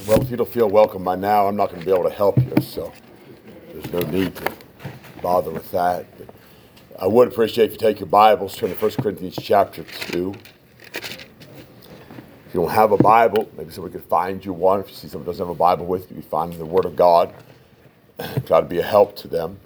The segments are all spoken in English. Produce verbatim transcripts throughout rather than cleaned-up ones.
Well, if you don't feel welcome by now, I'm not going to be able to help you, so there's no need to bother with that. But I would appreciate if you take your Bibles, turn to First Corinthians chapter two. If you don't have a Bible, maybe somebody could find you one. If you see someone who doesn't have a Bible with you, you find the Word of God. Try to be a help to them.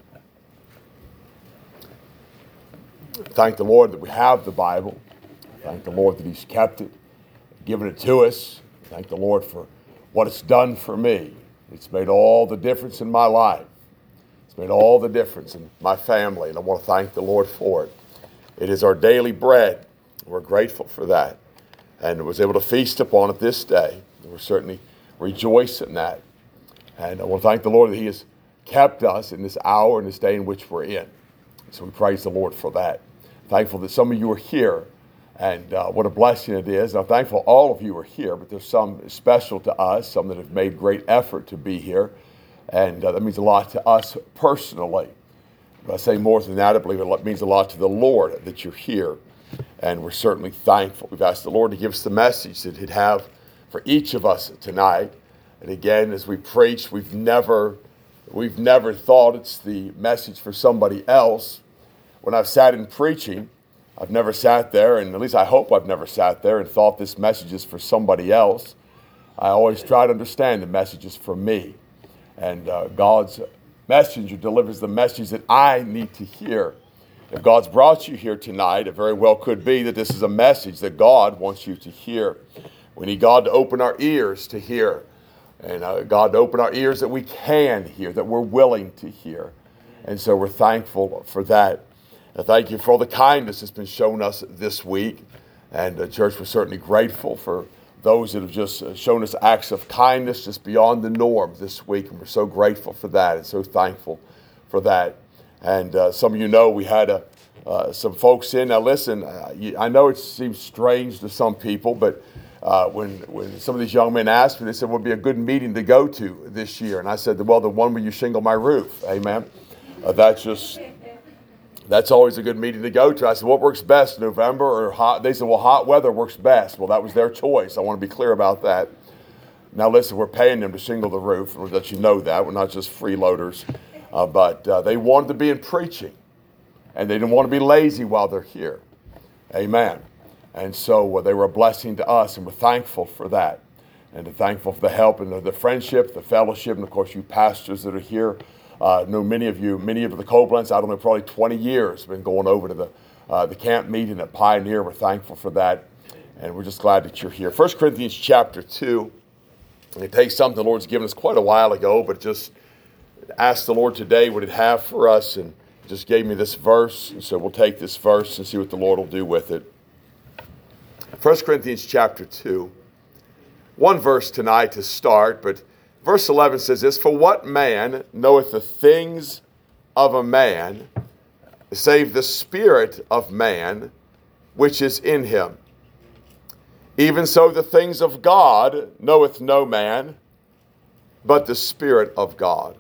Thank the Lord that we have the Bible. Thank the Lord that He's kept it, given it to us. Thank the Lord for what it's done for me. It's made all the difference in my life. It's made all the difference in my family, and I want to thank the Lord for it. It is our daily bread. We're grateful for that, and was able to feast upon it this day. We're certainly rejoice in that, and I want to thank the Lord that He has kept us in this hour and this day in which we're in. So we praise the Lord for that. Thankful that some of you are here. And uh, what a blessing it is. And I'm thankful all of you are here, but there's some special to us, some that have made great effort to be here. And uh, that means a lot to us personally. But I say more than that, I believe it means a lot to the Lord that you're here. And we're certainly thankful. We've asked the Lord to give us the message that He'd have for each of us tonight. And again, as we preach, we've never, we've never thought it's the message for somebody else. When I've sat in preaching, I've never sat there, and at least I hope I've never sat there and thought this message is for somebody else. I always try to understand the message is for me. And uh, God's messenger delivers the message that I need to hear. If God's brought you here tonight, it very well could be that this is a message that God wants you to hear. We need God to open our ears to hear. And uh, God to open our ears that we can hear, that we're willing to hear. And so we're thankful for that. I thank you for all the kindness that's been shown us this week. And the church was certainly grateful for those that have just shown us acts of kindness just beyond the norm this week. And we're so grateful for that and so thankful for that. And uh, some of you know we had a, uh, some folks in. Now listen, uh, you, I know it seems strange to some people, but uh, when, when some of these young men asked me, they said, what would be a good meeting to go to this year? And I said, well, the one where you shingle my roof. Amen. Uh, that's just... That's always a good meeting to go to. I said, what works best, November or hot? They said, well, hot weather works best. Well, that was their choice. I want to be clear about that. Now, listen, we're paying them to shingle the roof. We'll let you know that. We're not just freeloaders. Uh, but uh, they wanted to be in preaching. And they didn't want to be lazy while they're here. Amen. And so uh, they were a blessing to us, and we're thankful for that. And we're thankful for the help and the, the friendship, the fellowship, and, of course, you pastors that are here. I uh, know many of you, many of the Koblenz, I don't know, probably twenty years, been going over to the uh, the camp meeting at Pioneer. We're thankful for that, and we're just glad that you're here. First Corinthians chapter two, and it takes something the Lord's given us quite a while ago, but just asked the Lord today what He'd have for us, and just gave me this verse, and so we'll take this verse and see what the Lord will do with it. First Corinthians chapter two, one verse tonight to start, but verse eleven says this, for what man knoweth the things of a man, save the spirit of man, which is in him? Even so the things of God knoweth no man, but the Spirit of God.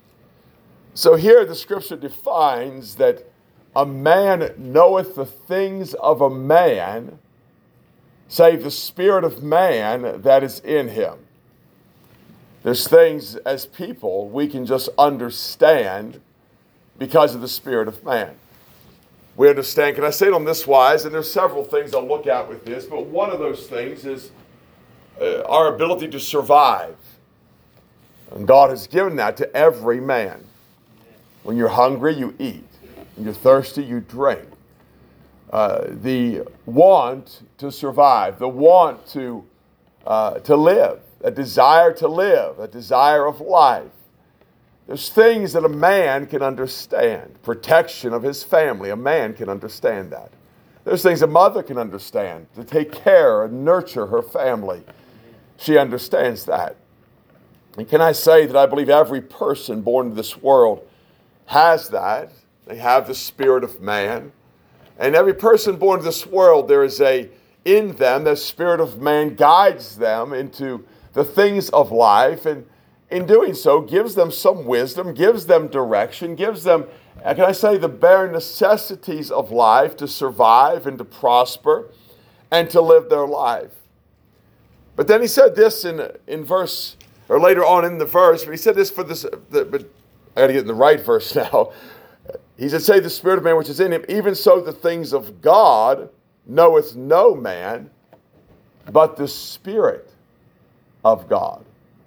So here the scripture defines that a man knoweth the things of a man, save the spirit of man that is in him. There's things as people we can just understand because of the spirit of man. We understand, can I say it on this wise, and there's several things I'll look at with this, but one of those things is uh, our ability to survive. And God has given that to every man. When you're hungry, you eat. When you're thirsty, you drink. Uh, the want to survive, the want to uh, to live, a desire to live, a desire of life. There's things that a man can understand. Protection of his family, a man can understand that. There's things a mother can understand, to take care and nurture her family. She understands that. And can I say that I believe every person born into this world has that. They have the spirit of man. And every person born into this world, there is a, in them, the spirit of man guides them into the things of life, and in doing so gives them some wisdom, gives them direction, gives them, can I say, the bare necessities of life to survive and to prosper and to live their life. But then he said this in, in verse or later on in the verse, but he said this for this, the, but I got to get in the right verse now. He said, say the spirit of man which is in him, even so the things of God knoweth no man, but the Spirit of God.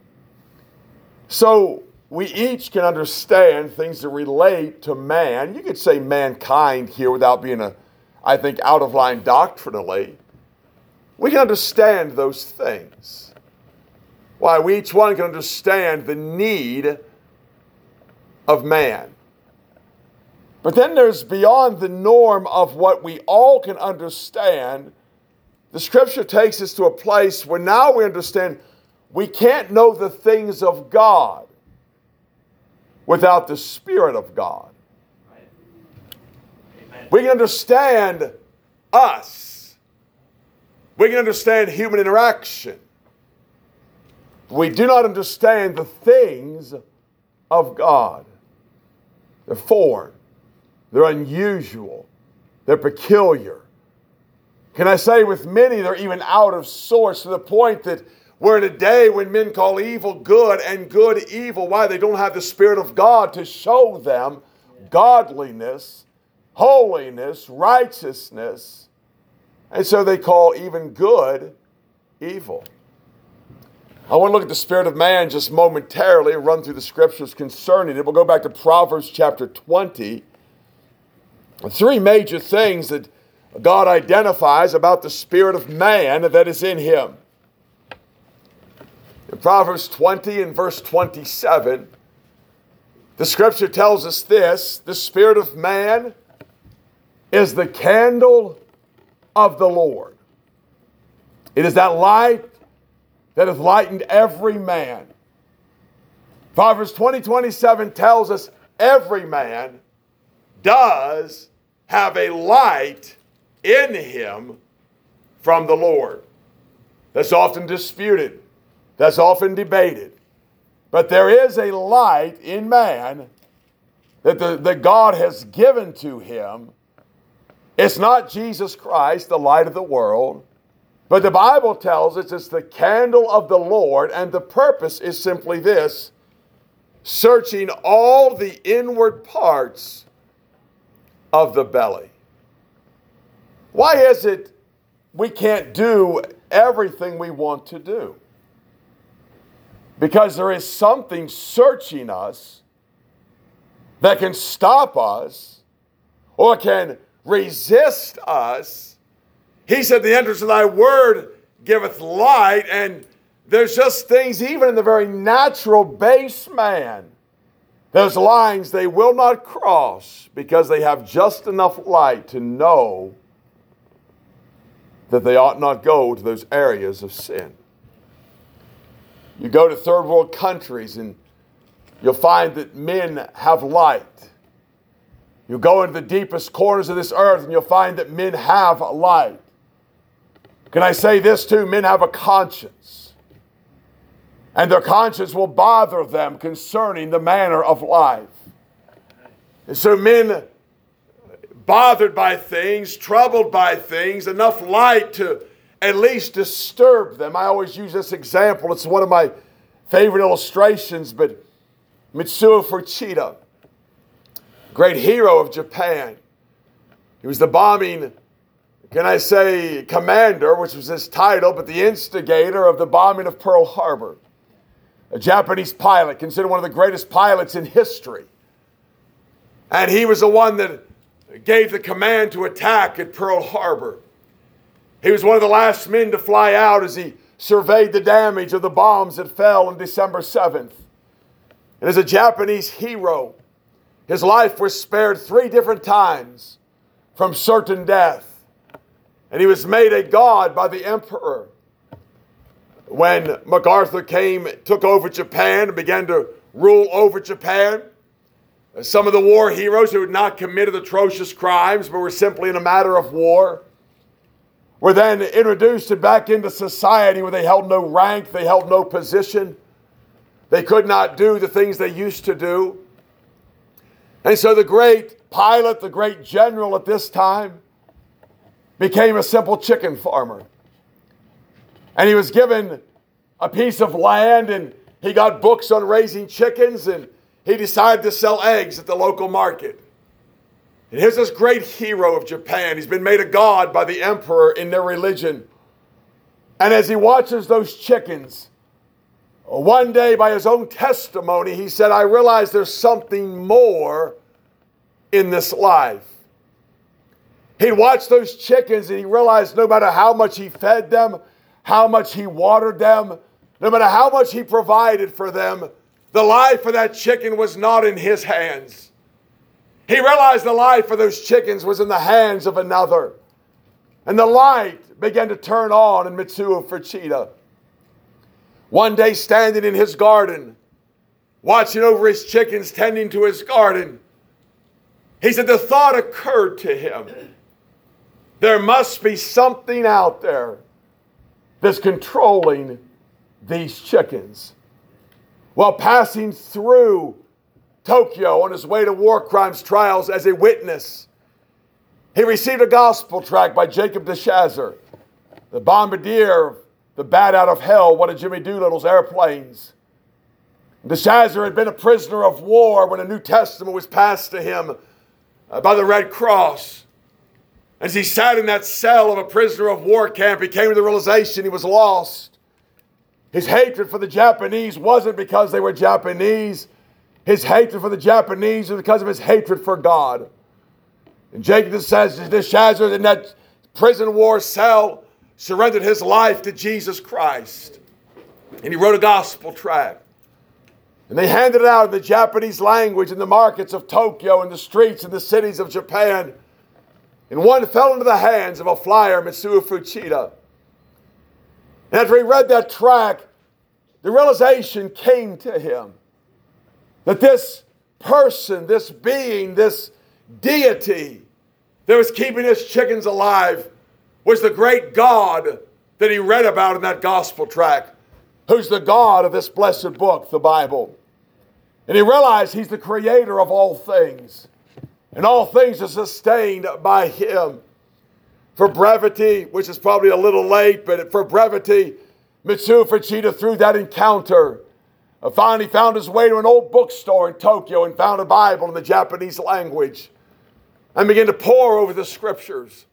So we each can understand things that relate to man. You could say mankind here without being, a, I think, out of line doctrinally. We can understand those things. Why? We each one can understand the need of man. But then there's beyond the norm of what we all can understand. The Scripture takes us to a place where now we understand we can't know the things of God without the Spirit of God. Amen. We can understand us. We can understand human interaction. We do not understand the things of God. They're foreign. They're unusual. They're peculiar. Can I say with many, they're even out of sorts to the point that we're in a day when men call evil good and good evil. Why? They don't have the Spirit of God to show them godliness, holiness, righteousness. And so they call even good evil. I want to look at the spirit of man just momentarily, run through the scriptures concerning it. We'll go back to Proverbs chapter twenty. Three major things that God identifies about the spirit of man that is in him. In Proverbs twenty and verse twenty-seven, the scripture tells us this: the spirit of man is the candle of the Lord. It is that light that hath lightened every man. Proverbs twenty twenty-seven tells us every man does have a light in him from the Lord. That's often disputed. That's often debated. But there is a light in man that, the, that God has given to him. It's not Jesus Christ, the light of the world. But the Bible tells us it's the candle of the Lord, and the purpose is simply this: searching all the inward parts of the belly. Why is it we can't do everything we want to do? Because there is something searching us that can stop us or can resist us. He said, the entrance of thy word giveth light, and there's just things even in the very natural base man. Those lines they will not cross because they have just enough light to know that they ought not go to those areas of sin. You go to third world countries and you'll find that men have light. You go into the deepest corners of this earth and you'll find that men have light. Can I say this too? Men have a conscience. And their conscience will bother them concerning the manner of life. And so men, bothered by things, troubled by things, enough light to at least disturb them. I always use this example. It's one of my favorite illustrations, but Mitsuo Fuchida, great hero of Japan. He was the bombing, can I say, commander, which was his title, but the instigator of the bombing of Pearl Harbor. A Japanese pilot, considered one of the greatest pilots in history. And he was the one that gave the command to attack at Pearl Harbor. He was one of the last men to fly out as he surveyed the damage of the bombs that fell on December seventh. And as a Japanese hero, his life was spared three different times from certain death. And he was made a god by the emperor. When MacArthur came, took over Japan, and began to rule over Japan, some of the war heroes who had not committed atrocious crimes but were simply in a matter of war were then introduced back into society where they held no rank, they held no position. They could not do the things they used to do. And so the great pilot, the great general at this time, became a simple chicken farmer. And he was given a piece of land, and he got books on raising chickens, and he decided to sell eggs at the local market. And here's this great hero of Japan. He's been made a god by the emperor in their religion. And as he watches those chickens, one day by his own testimony, he said, I realize there's something more in this life. He'd watch those chickens and he realized no matter how much he fed them, how much he watered them, no matter how much he provided for them, the life of that chicken was not in his hands. He realized the life of those chickens was in the hands of another. And the light began to turn on in Mitsuo Fuchida. One day, standing in his garden, watching over his chickens, tending to his garden, he said the thought occurred to him. There must be something out there that's controlling these chickens. While passing through Tokyo on his way to war crimes trials as a witness, he received a gospel tract by Jacob de Chazer, the bombardier, the bat out of hell, one of Jimmy Doolittle's airplanes. De Chazer had been a prisoner of war when a New Testament was passed to him by the Red Cross. As he sat in that cell of a prisoner of war camp, he came to the realization he was lost. His hatred for the Japanese wasn't because they were Japanese. His hatred for the Japanese was because of his hatred for God. And Jacob de Chazer, in that prison war cell, surrendered his life to Jesus Christ. And he wrote a gospel tract. And they handed it out in the Japanese language in the markets of Tokyo and the streets and the cities of Japan. And one fell into the hands of a flyer, Mitsuo Fuchida. And after he read that tract, the realization came to him that this person, this being, this deity that was keeping his chickens alive was the great God that he read about in that gospel tract, who's the God of this blessed book, the Bible. And he realized he's the creator of all things. And all things are sustained by him. For brevity, which is probably a little late, but for brevity, Mitsuo Fuchida, through that encounter, finally found his way to an old bookstore in Tokyo and found a Bible in the Japanese language and began to pore over the scriptures.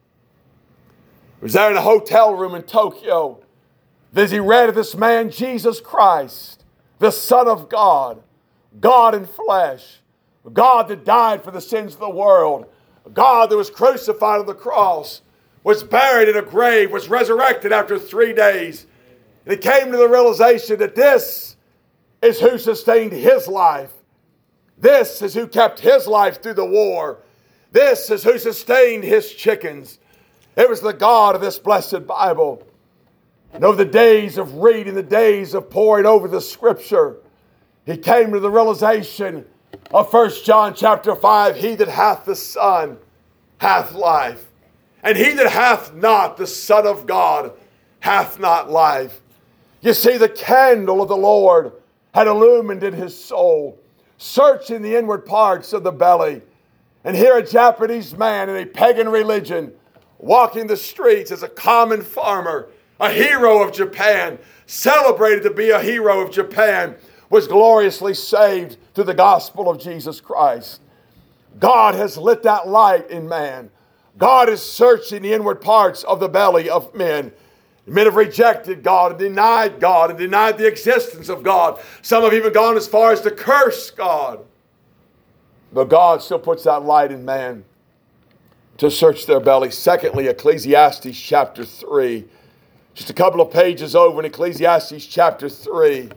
He was there in a hotel room in Tokyo as he read of this man, Jesus Christ, the Son of God, God in flesh, God that died for the sins of the world, God that was crucified on the cross, was buried in a grave, was resurrected after three days. And he came to the realization that this is who sustained his life. This is who kept his life through the war. This is who sustained his chickens. It was the God of this blessed Bible. And over the days of reading, the days of poring over the scripture, he came to the realization of First John chapter five, he that hath the Son hath life. And he that hath not the Son of God hath not life. You see, the candle of the Lord had illumined in his soul, searching the inward parts of the belly. And here a Japanese man in a pagan religion, walking the streets as a common farmer, a hero of Japan, celebrated to be a hero of Japan, was gloriously saved through the gospel of Jesus Christ. God has lit that light in man. God is searching the inward parts of the belly of men. Men have rejected God and denied God and denied the existence of God. Some have even gone as far as to curse God. But God still puts that light in man to search their belly. Secondly, Ecclesiastes chapter three. Just a couple of pages over in Ecclesiastes chapter three.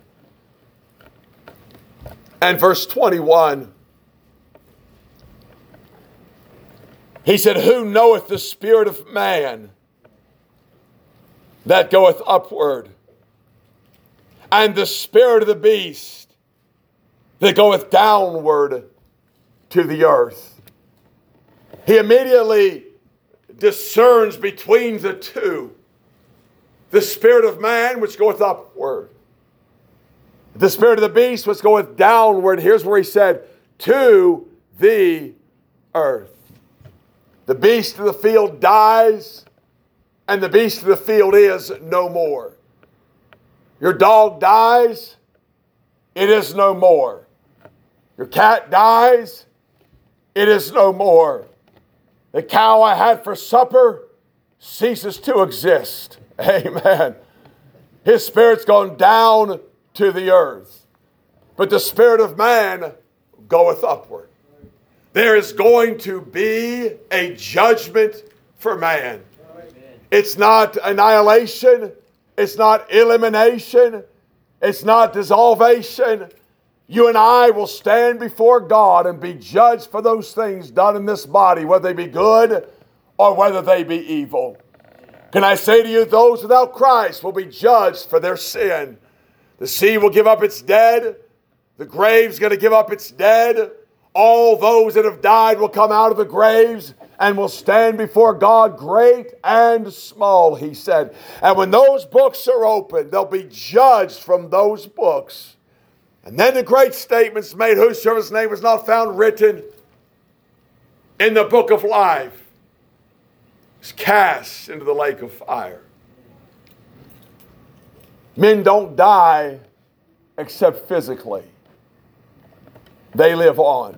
And verse twenty-one. He said, who knoweth the spirit of man that goeth upward, and the spirit of the beast that goeth downward to the earth? He immediately discerns between the two. The spirit of man which goeth upward, the spirit of the beast which goeth downward. Here's where he said, to the earth. The beast of the field dies, and the beast of the field is no more. Your dog dies, it is no more. Your cat dies, it is no more. The cow I had for supper ceases to exist. Amen. His spirit's gone down to the earth. But the spirit of man goeth upward. There is going to be a judgment for man. It's not annihilation. It's not elimination. It's not dissolvation. You and I will stand before God and be judged for those things done in this body, whether they be good or whether they be evil. Can I say to you, those without Christ will be judged for their sin. The sea will give up its dead. The grave's going to give up its dead. All those that have died will come out of the graves and will stand before God, great and small, he said. And when those books are opened, they'll be judged from those books. And then the great statement's made, whosoever's name was not found written in the book of life is cast into the lake of fire. Men don't die except physically. They live on.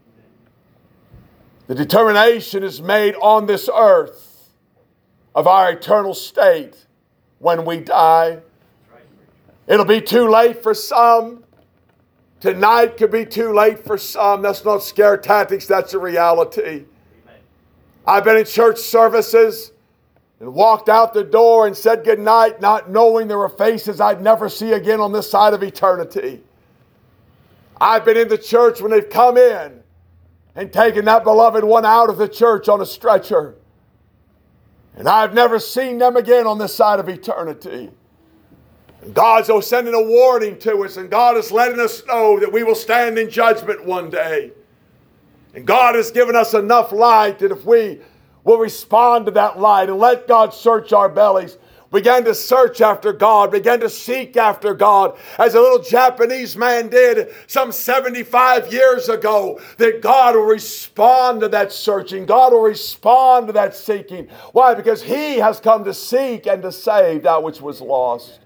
The determination is made on this earth of our eternal state when we die. It'll be too late for some. Tonight could be too late for some. That's not scare tactics, that's a reality. I've been in church services and walked out the door and said goodnight, not knowing there were faces I'd never see again on this side of eternity. I've been in the church when they've come in and taken that beloved one out of the church on a stretcher. And I've never seen them again on this side of eternity. And God's sending a warning to us, and God is letting us know that we will stand in judgment one day. And God has given us enough light that if we will respond to that light and let God search our bellies, began to search after God, began to seek after God, as a little Japanese man did some seventy-five years ago, that God will respond to that searching. God will respond to that seeking. Why? Because He has come to seek and to save that which was lost.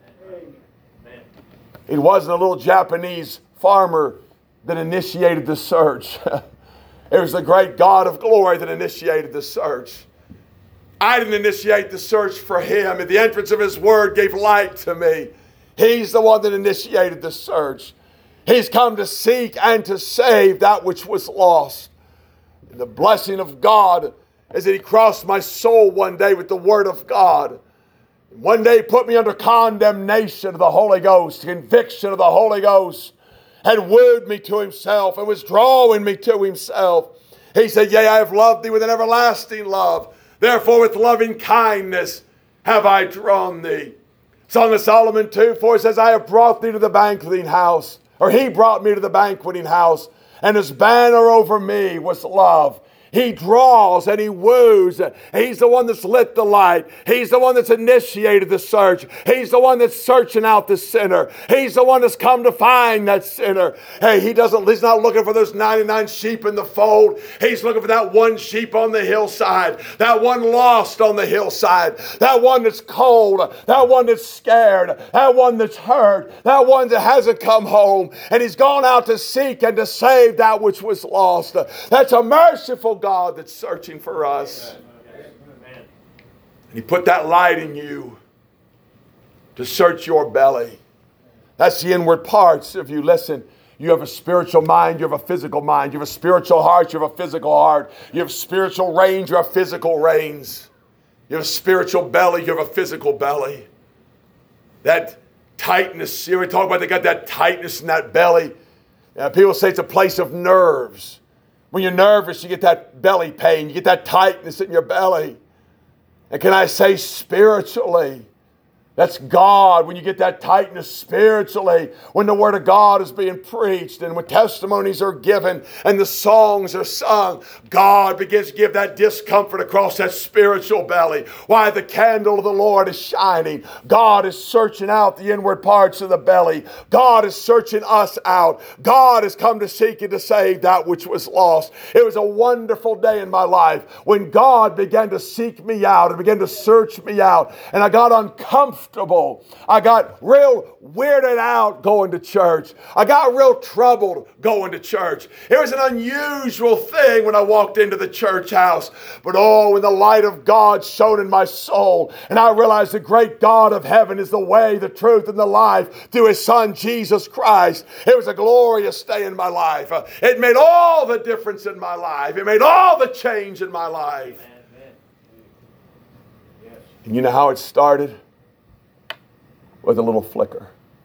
It wasn't a little Japanese farmer that initiated the search. It was the great God of glory that initiated the search. I didn't initiate the search for Him. And the entrance of His Word gave light to me. He's the one that initiated the search. He's come to seek and to save that which was lost. And the blessing of God is that He crossed my soul one day with the Word of God. One day He put me under condemnation of the Holy Ghost, conviction of the Holy Ghost, and wooed me to Himself and was drawing me to Himself. He said, yea, I have loved thee with an everlasting love. Therefore with loving kindness have I drawn thee. Song of Solomon two four says, I have brought thee to the banqueting house. Or He brought me to the banqueting house. And His banner over me was love. He draws and He woos. He's the one that's lit the light. He's the one that's initiated the search. He's the one that's searching out the sinner. He's the one that's come to find that sinner. Hey, He doesn't, He's not looking for those ninety-nine sheep in the fold. He's looking for that one sheep on the hillside. That one lost on the hillside. That one that's cold. That one that's scared. That one that's hurt. That one that hasn't come home. And He's gone out to seek and to save that which was lost. That's a merciful God that's searching for us. And He put that light in you to search your belly. That's the inward parts of you. Listen, you have a spiritual mind, you have a physical mind. You have a spiritual heart, you have a physical heart. You have spiritual reins, you have physical reins. You have a spiritual belly, you have a physical belly. That tightness, you ever talk about they got that tightness in that belly? Uh, people say it's a place of nerves. When you're nervous, you get that belly pain. You get that tightness in your belly. And can I say spiritually, that's God. When you get that tightness spiritually, when the Word of God is being preached and when testimonies are given and the songs are sung, God begins to give that discomfort across that spiritual belly. Why? The candle of the Lord is shining. God is searching out the inward parts of the belly. God is searching us out. God has come to seek and to save that which was lost. It was a wonderful day in my life when God began to seek me out and began to search me out. And I got uncomfortable uncomfortable. I got real weirded out going to church. I got real troubled going to church. It was an unusual thing when I walked into the church house. But oh, when the light of God shone in my soul, and I realized the great God of heaven is the way, the truth, and the life through His Son, Jesus Christ. It was a glorious day in my life. Uh, it made all the difference in my life. It made all the change in my life. And you know how it started? With a little flicker.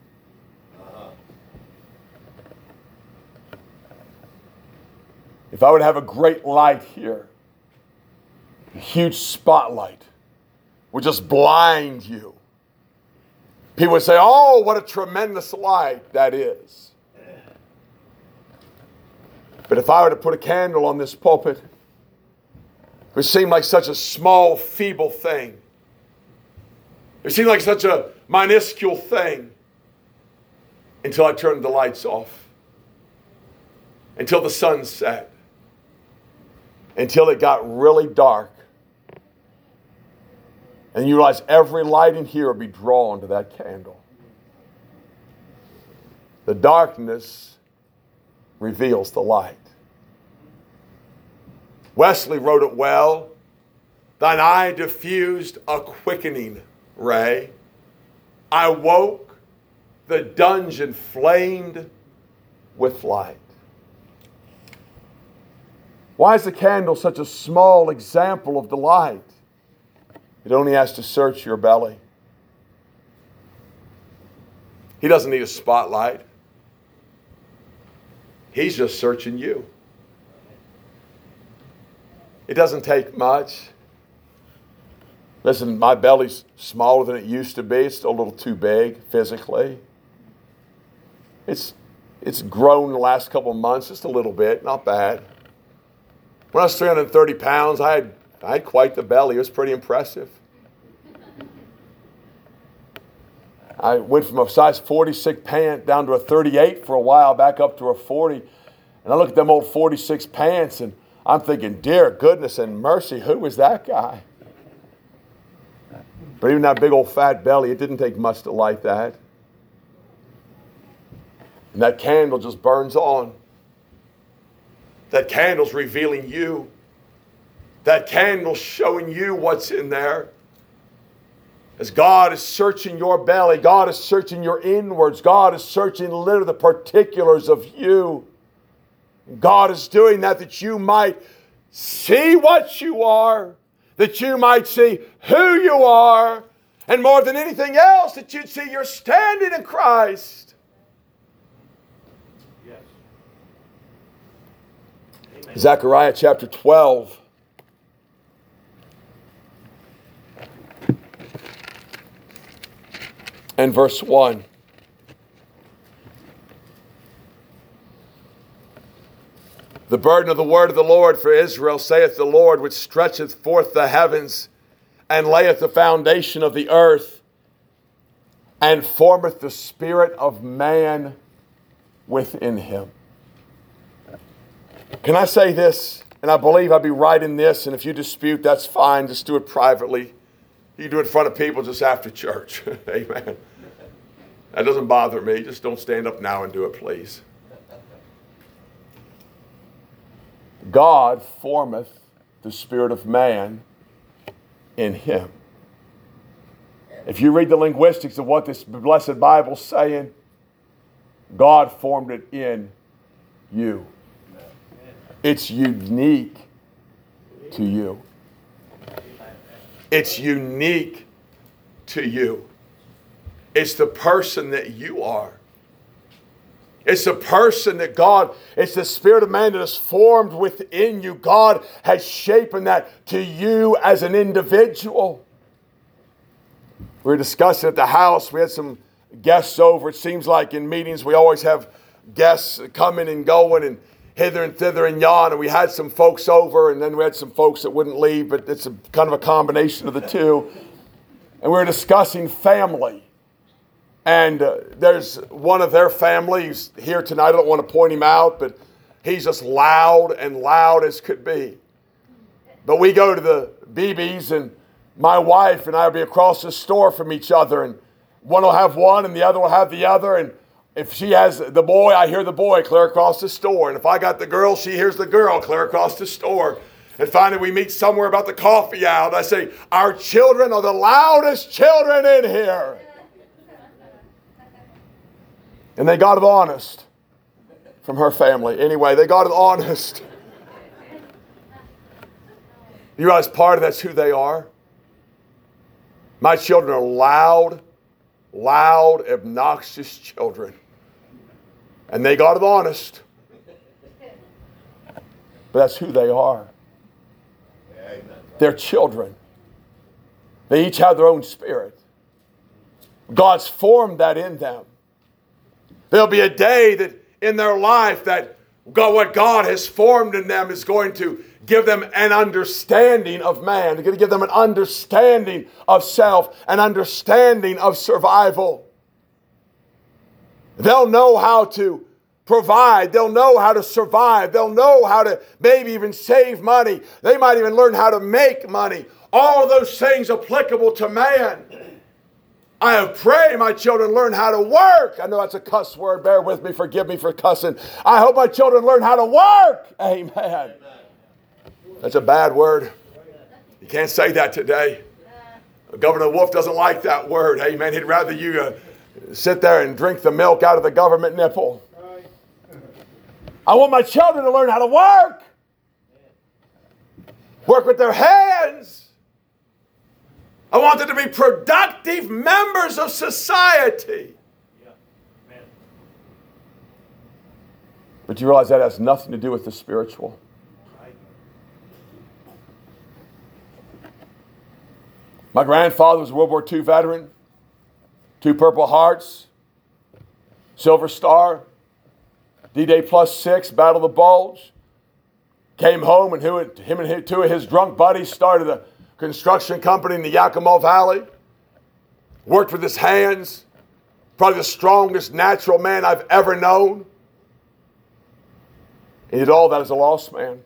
If I would have a great light here, a huge spotlight would just blind you. People would say, oh, what a tremendous light that is. But if I were to put a candle on this pulpit, it would seem like such a small, feeble thing. It seemed like such a minuscule thing until I turned the lights off, until the sun set, until it got really dark. And you realize every light in here will be drawn to that candle. The darkness reveals the light. Wesley wrote it well. Thine eye diffused a quickening ray. I woke, the dungeon flamed with light. Why is the candle such a small example of the light? It only has to search your belly. He doesn't need a spotlight. He's just searching you. It doesn't take much. Listen, my belly's smaller than it used to be. It's still a little too big physically. It's, it's grown the last couple of months, just a little bit, not bad. When I was three hundred thirty pounds, I had, I had quite the belly. It was pretty impressive. I went from a size forty-six pant down to a thirty-eight for a while, back up to a forty. And I look at them old forty-six pants, and I'm thinking, dear goodness and mercy, who was that guy? But even that big old fat belly, it didn't take much to light that. And that candle just burns on. That candle's revealing you. That candle's showing you what's in there. As God is searching your belly, God is searching your inwards, God is searching literally the particulars of you. God is doing that that you might see what you are, that you might see who you are, and more than anything else, that you'd see you're standing in Christ. Yes. Amen. Zechariah chapter twelve. And verse one. The burden of the word of the Lord for Israel, saith the Lord, which stretcheth forth the heavens, and layeth the foundation of the earth, and formeth the spirit of man within him. Can I say this? And I believe I'll be right in this, and if you dispute, that's fine. Just do it privately. You do it in front of people just after church. Amen. That doesn't bother me. Just don't stand up now and do it, please. God formeth the spirit of man in him. If you read the linguistics of what this blessed Bible's saying, God formed it in you. It's unique to you. It's unique to you. It's the person that you are. It's the person that God, it's the spirit of man that is formed within you. God has shapen that to you as an individual. We were discussing at the house. We had some guests over. It seems like in meetings we always have guests coming and going and hither and thither and yon. And we had some folks over, and then we had some folks that wouldn't leave, but it's a kind of a combination of the two. And we were discussing family. And uh, there's one of their family who's here tonight. I don't want to point him out, but he's just loud and loud as could be. But we go to the B B's, and my wife and I will be across the store from each other, and one will have one and the other will have the other. And if she has the boy, I hear the boy clear across the store. And if I got the girl, she hears the girl clear across the store. And finally we meet somewhere about the coffee hour. And I say, our children are the loudest children in here. And they got it honest from her family. Anyway, they got it honest. You realize part of that's who they are? My children are loud, loud, obnoxious children. And they got it honest. But that's who they are. They're children. They each have their own spirit. God's formed that in them. There'll be a day that in their life that God, what God has formed in them is going to give them an understanding of man. It's going to give them an understanding of self, an understanding of survival. They'll know how to provide. They'll know how to survive. They'll know how to maybe even save money. They might even learn how to make money. All of those things applicable to man. I have prayed my children learn how to work. I know that's a cuss word. Bear with me. Forgive me for cussing. I hope my children learn how to work. Amen. That's a bad word. You can't say that today. Governor Wolf doesn't like that word. Amen. He'd rather you uh, sit there and drink the milk out of the government nipple. I want my children to learn how to work. Work with their hands. I want them to be productive members of society. But you realize that has nothing to do with the spiritual. My grandfather was a World War Two veteran. Two Purple Hearts. Silver Star. D-Day plus six, Battle of the Bulge. Came home and him and two of his drunk buddies started a construction company in the Yakima Valley. Worked with his hands. Probably the strongest natural man I've ever known. He did all that as a lost man.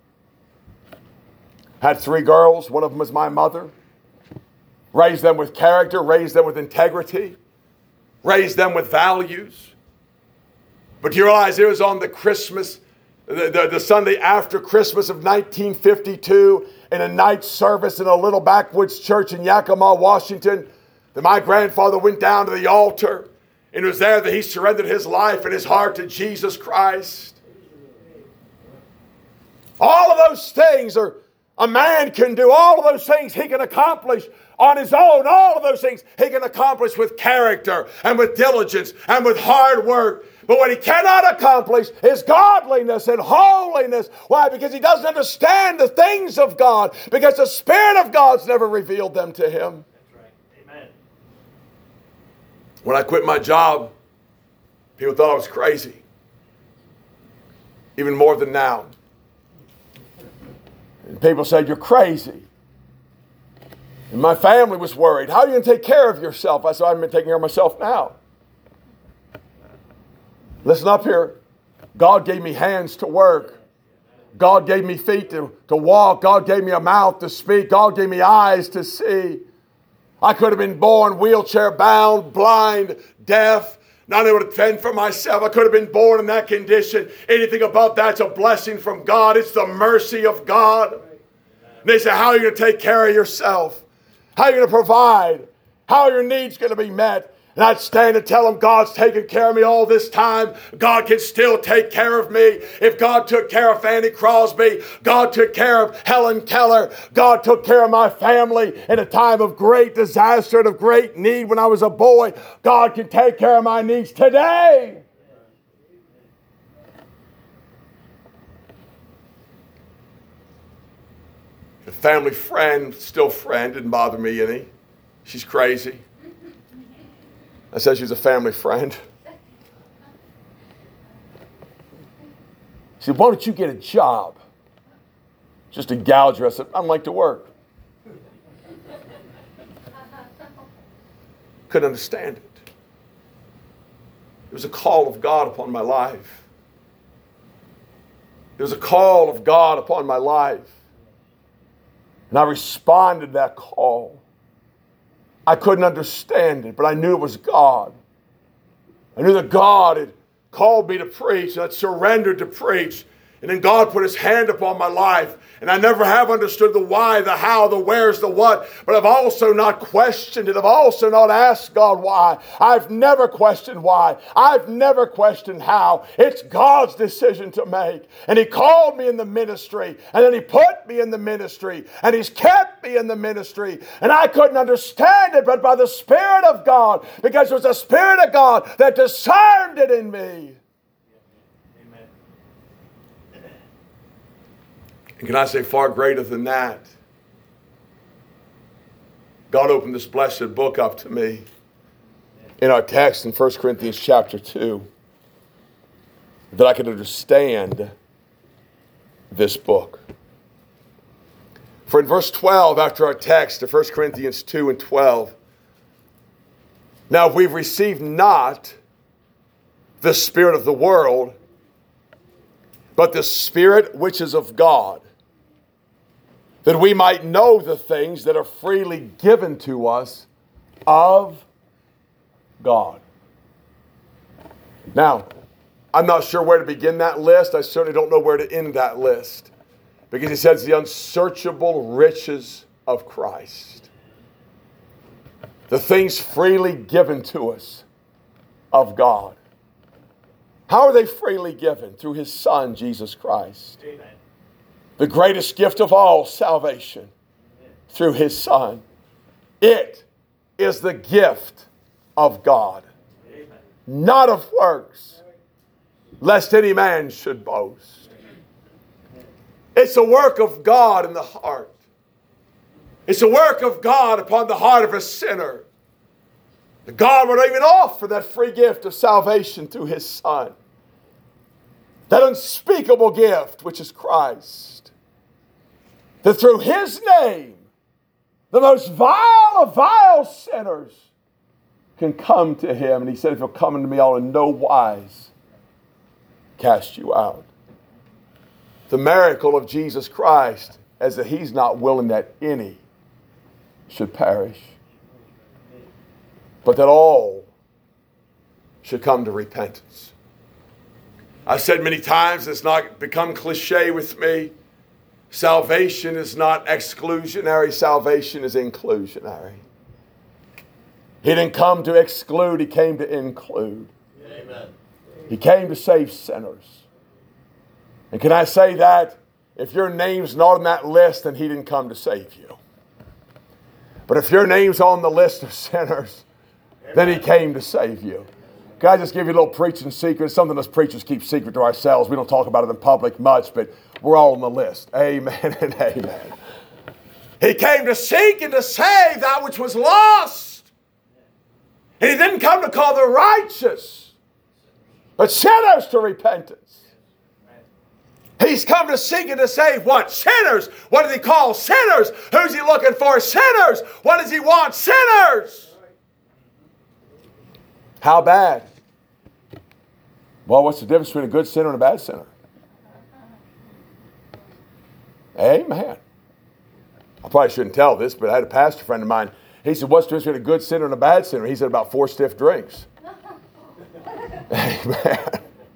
Had three girls. One of them was my mother. Raised them with character. Raised them with integrity. Raised them with values. But you realize it was on the Christmas, the, the, the Sunday after Christmas of nineteen fifty-two, in a night service in a little backwoods church in Yakima, Washington, that my grandfather went down to the altar, and it was there that he surrendered his life and his heart to Jesus Christ. All of those things are a man can do. All of those things he can accomplish on his own. All of those things he can accomplish with character and with diligence and with hard work. But what he cannot accomplish is godliness and holiness. Why? Because he doesn't understand the things of God. Because the Spirit of God's never revealed them to him. That's right. Amen. When I quit my job, people thought I was crazy. Even more than now. And people said, you're crazy. And my family was worried. How are you going to take care of yourself? I said, I've been taking care of myself now. Listen up here. God gave me hands to work. God gave me feet to, to walk. God gave me a mouth to speak. God gave me eyes to see. I could have been born wheelchair bound, blind, deaf, not able to fend for myself. I could have been born in that condition. Anything above that's a blessing from God. It's the mercy of God. And they say, how are you going to take care of yourself? How are you going to provide? How are your needs going to be met? And I'd stand and tell them, God's taken care of me all this time. God can still take care of me. If God took care of Fanny Crosby, God took care of Helen Keller. God took care of my family in a time of great disaster and of great need when I was a boy. God can take care of my needs today. A family friend, still friend, didn't bother me any. She's crazy. I said she's a family friend. She said, why don't you get a job? Just to gouge her. I said, I don't like to work. Couldn't understand it. It was a call of God upon my life. It was a call of God upon my life. And I responded to that call. I couldn't understand it, but I knew it was God. I knew that God had called me to preach, and I'd surrendered to preach. And then God put his hand upon my life. And I never have understood the why, the how, the where's, the what. But I've also not questioned it. I've also not asked God why. I've never questioned why. I've never questioned how. It's God's decision to make. And he called me in the ministry. And then he put me in the ministry. And he's kept me in the ministry. And I couldn't understand it, but by the Spirit of God. Because it was the Spirit of God that discerned it in me. And can I say far greater than that? God opened this blessed book up to me in our text in First Corinthians chapter two, that I could understand this book. For in verse twelve, after our text of First Corinthians two and twelve, now if we've received not the spirit of the world, but the Spirit which is of God, that we might know the things that are freely given to us of God. Now, I'm not sure where to begin that list. I certainly don't know where to end that list. Because he says the unsearchable riches of Christ. The things freely given to us of God. How are they freely given? Through his Son, Jesus Christ. Amen. The greatest gift of all, salvation, through his Son. It is the gift of God, Amen. Not of works, lest any man should boast. It's a work of God in the heart. It's a work of God upon the heart of a sinner. That God would even offer that free gift of salvation through his Son. That unspeakable gift, which is Christ. That through his name, the most vile of vile sinners can come to him. And he said, if you'll come unto me, I'll in no wise cast you out. The miracle of Jesus Christ is that he's not willing that any should perish, but that all should come to repentance. I've said many times, it's not become cliche with me. Salvation is not exclusionary. Salvation is inclusionary. He didn't come to exclude. He came to include. Amen. He came to save sinners. And can I say that if your name's not on that list, then he didn't come to save you. But if your name's on the list of sinners, Amen. Then he came to save you. Can I just give you a little preaching secret? It's something us preachers keep secret to ourselves. We don't talk about it in public much, but we're all on the list. Amen and amen. He came to seek and to save that which was lost. And he didn't come to call the righteous, but sinners to repentance. He's come to seek and to save what? Sinners. What does he call sinners? Who's he looking for? Sinners. What does he want? Sinners. How bad? Well, what's the difference between a good sinner and a bad sinner? Amen. I probably shouldn't tell this, but I had a pastor friend of mine. He said, what's the difference between a good sinner and a bad sinner? He said, about four stiff drinks. Amen.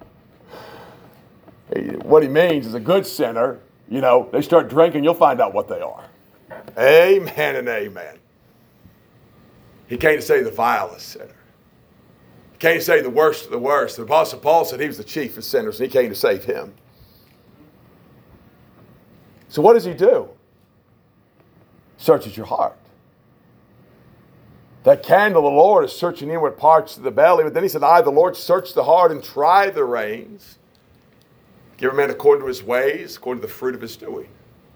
What he means is a good sinner, you know, they start drinking, you'll find out what they are. Amen and amen. He came to save the vilest sinner. He came to save the worst of the worst. The Apostle Paul said he was the chief of sinners, and he came to save him. So what does he do? Searches your heart. That candle of the Lord is searching inward parts of the belly. But then he said, I, the Lord, search the heart and try the reins. Give a man according to his ways, according to the fruit of his doing.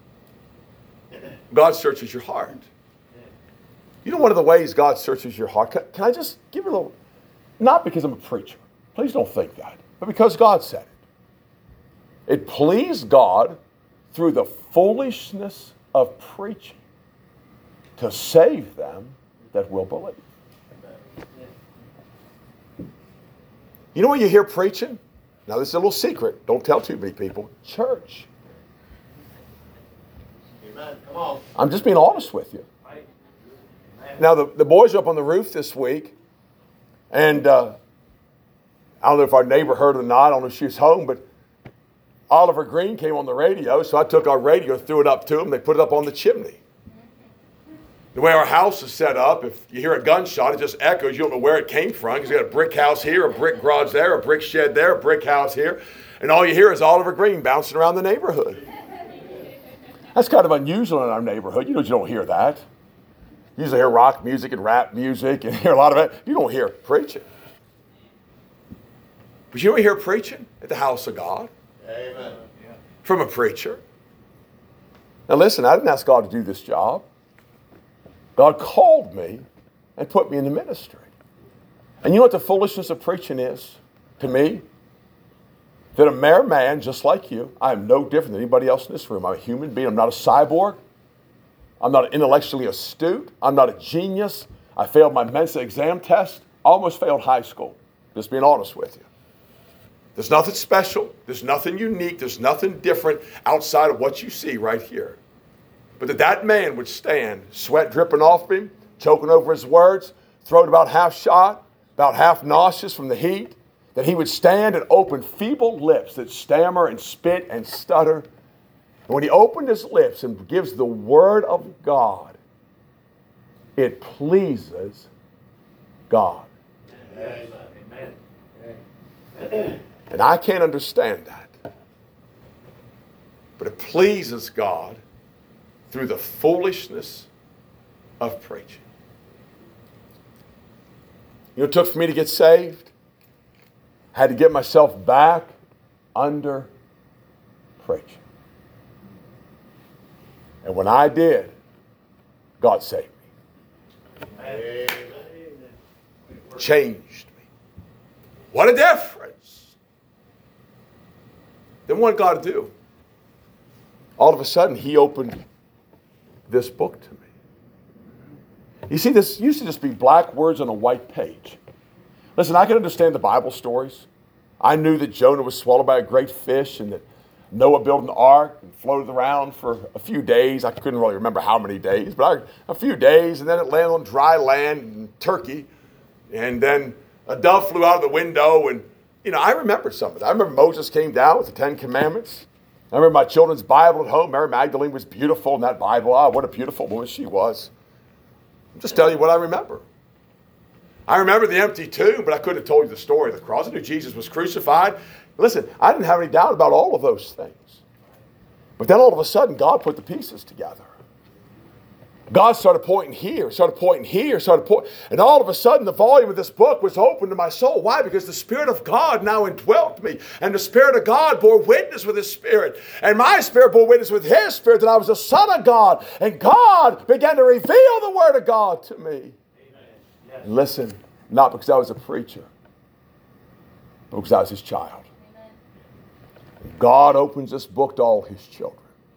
God searches your heart. You know one of the ways God searches your heart? Can, can I just give you a little... Not because I'm a preacher. Please don't think that. But because God said it. It pleased God through the foolishness of preaching to save them that will believe. You know what you hear preaching? Now this is a little secret. Don't tell too many people. Church. I'm just being honest with you. Now, the, the boys are up on the roof this week, and uh, I don't know if our neighbor heard it or not. I don't know if she was home, but Oliver Green came on the radio, so I took our radio, threw it up to them. They put it up on the chimney. The way our house is set up, if you hear a gunshot, it just echoes. You don't know where it came from, because you got a brick house here, a brick garage there, a brick shed there, a brick house here, and all you hear is Oliver Green bouncing around the neighborhood. That's kind of unusual in our neighborhood. You know, you don't hear that. You usually hear rock music and rap music and hear a lot of it. You don't hear preaching. But you don't hear preaching at the house of God. Amen. From a preacher. Now listen, I didn't ask God to do this job. God called me and put me in the ministry. And you know what the foolishness of preaching is to me? That a mere man just like you, I am no different than anybody else in this room. I'm a human being. I'm not a cyborg. I'm not intellectually astute. I'm not a genius. I failed my Mensa exam test. I almost failed high school. Just being honest with you. There's nothing special. There's nothing unique. There's nothing different outside of what you see right here. But that that man would stand, sweat dripping off him, choking over his words, throat about half shot, about half nauseous from the heat, that he would stand and open feeble lips that stammer and spit and stutter. And when he opened his lips and gives the word of God, it pleases God. Amen. And I can't understand that. But it pleases God through the foolishness of preaching. You know what it took for me to get saved? I had to get myself back under preaching. And when I did, God saved me. Amen. Changed me. What a difference. Then what did God do? All of a sudden, he opened this book to me. You see, this used to just be black words on a white page. Listen, I can understand the Bible stories. I knew that Jonah was swallowed by a great fish and that Noah built an ark and floated around for a few days. I couldn't really remember how many days, but I, a few days, and then it landed on dry land in Turkey. And then a dove flew out of the window, and, you know, I remember some of that. I remember Moses came down with the Ten Commandments. I remember my children's Bible at home. Mary Magdalene was beautiful in that Bible. Ah, what a beautiful woman she was. I'm just telling you what I remember. I remember the empty tomb, but I couldn't have told you the story of the cross. I knew Jesus was crucified. Listen, I didn't have any doubt about all of those things. But then all of a sudden, God put the pieces together. God started pointing here, started pointing here, started pointing. And all of a sudden, the volume of this book was open to my soul. Why? Because the Spirit of God now indwelt me. And the Spirit of God bore witness with His Spirit. And my Spirit bore witness with His Spirit that I was a son of God. And God began to reveal the Word of God to me. Yes. Listen, not because I was a preacher, but because I was His child. Amen. God opens this book to all His children.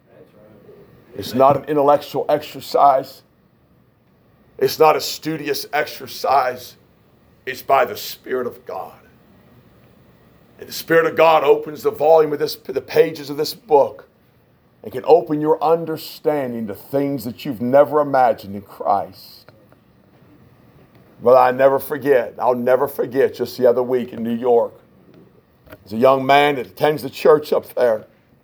It's not an intellectual exercise. It's not a studious exercise. It's by the Spirit of God. And the Spirit of God opens the volume of this, the pages of this book, and can open your understanding to things that you've never imagined in Christ. Well, I never forget. I'll never forget just the other week in New York. There's a young man that attends the church up there.